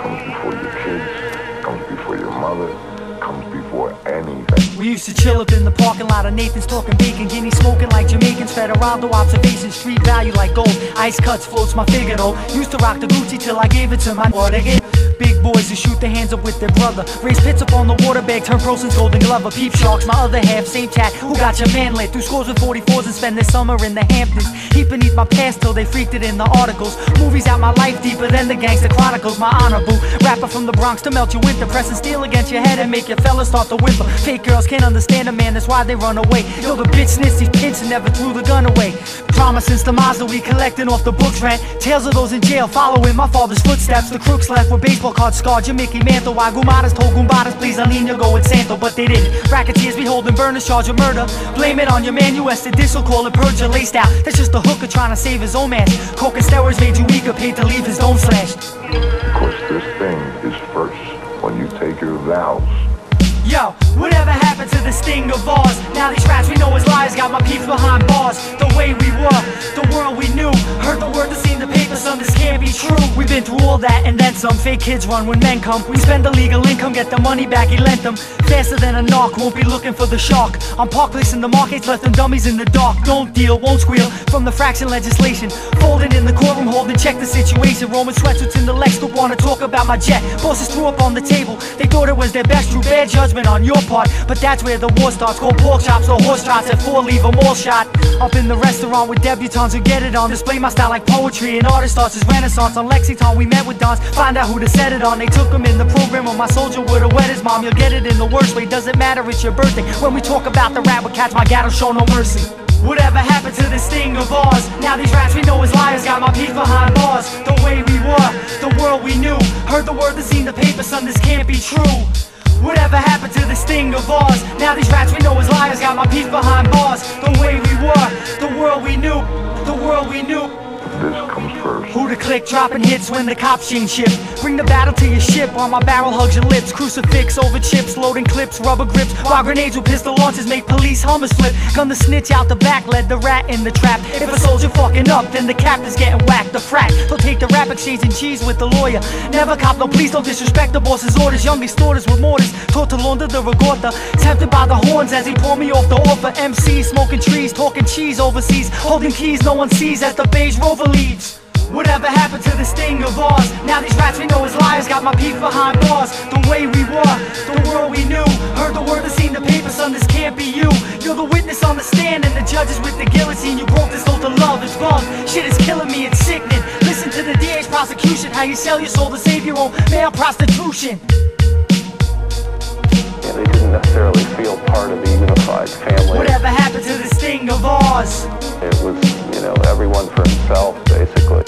comes before your kids, comes before your mother, comes before anything. We used to chill up in the parking lot of Nathan's, talking bacon, guinea smoking like Jamaicans, Federaldo observation, street value like gold, ice cuts floats my Figaro. Used to rock the Gucci till I gave it to my water. Big boys who shoot their hands up with their brother, raise pits up on the water bag, turn Proson's golden glover. Peep sharks, my other half, same chat, who got your man lit? Through scores with 44s and spend their summer in the Hamptons. Heat beneath my past till they freaked it in the articles. Movies out my life deeper than the Gangster Chronicles. My honor boo, rapper from the Bronx to melt your winter, pressing steel against your head and make your fellas start to whimper. Fake girls can't understand a man, that's why they run away. Yo, the bitch snitched these pins and never threw the gun away. Trauma since the Mazda, we collecting off the books rent. Tales of those in jail, following my father's footsteps. The crooks left with baseball cards scarred, your Mickey Mantle. Why Gumadas told Gumbadas, please El Nino go with Santo, but they didn't. Racketeers be holding burners, charge of murder. Blame it on your man, US to this, call it perjure. Laced out, that's just a hooker trying to save his own man. Coke and steroids made you weaker, paid to leave his dome slashed. Because this thing is first when you take your vows. Yo, whatever happened to the sting of ours? Now these rats we know as liars got my peeps behind bars. The way we were, the world we knew. Heard the word that seen the paper, son, this can't be true. We've been through all that and then some. Fake kids run when men come. We spend the legal income, get the money back, he lent them. Faster than a narc, won't be looking for the shark. On park place in the markets, left them dummies in the dark. Don't deal, won't squeal from the fraction legislation. Folding in the courtroom, holding check the situation. Roman sweatsuits in the Lex group wanna talk about my jet. Bosses threw up on the table, they thought it was their best. True bad judgment on your part, but that's where the war starts. Cold pork chops or horse trots at 4, leave them all shot. Up in the restaurant with debutantes who get it on. Display my style like poetry, an artist starts his renaissance. On Lexington we met with dons, find out who to set it on. They took him in the program when my soldier would've wet his mom. You'll get it in the worst way, doesn't matter, it's your birthday. When we talk about the rap, we catch my gatto, show no mercy. Whatever happened to this thing of ours? Now these rats we know as liars got my peeps behind bars. The way we were, the world we knew. Heard the word that seen the paper, son, this can't be true. Whatever happened to this thing of ours? Now these rats we know as liars got my peeps behind bars. The way we were, the world we knew, the world we knew. This comes first. Who to click, dropping hits when the cops change shift. Bring the battle to your ship while my barrel hugs your lips. Crucifix over chips, loading clips, rubber grips. While grenades with pistol launches make police hummers flip. Gun the snitch out the back, led the rat in the trap. If a soldier fucking up, then the captain's getting whacked. The frat, they'll take the rap, exchanging cheese with the lawyer. Never cop, no please don't disrespect the boss's orders. Youngest orders with mortars, taught to launder the regatta. Tempted by the horns as he poured me off the offer. MC smoking trees, talking cheese overseas. Holding keys no one sees as the beige rover leaves. Whatever happened to this thing of ours? Now these rats we know as liars got my peeps behind bars. The way we were, the world we knew. Heard the word that seen the paper, son, this can't be you. You're the witness on the stand and the judges with the guillotine. You broke this oath of love, it's wrong. Shit is killing me, it's sickening. Listen to the DA's prosecution, how you sell your soul to save your own male prostitution. Yeah, they didn't necessarily feel part of the unified family. Whatever happened to this thing of ours? It was, everyone for himself, basically.